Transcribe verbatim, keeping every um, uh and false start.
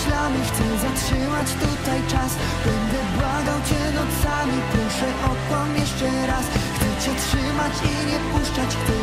myślami, chcę zatrzymać tutaj czas. Będę błagał Cię nocami, proszę, okłam jeszcze raz. Chcę Cię trzymać i nie puszczać, chcę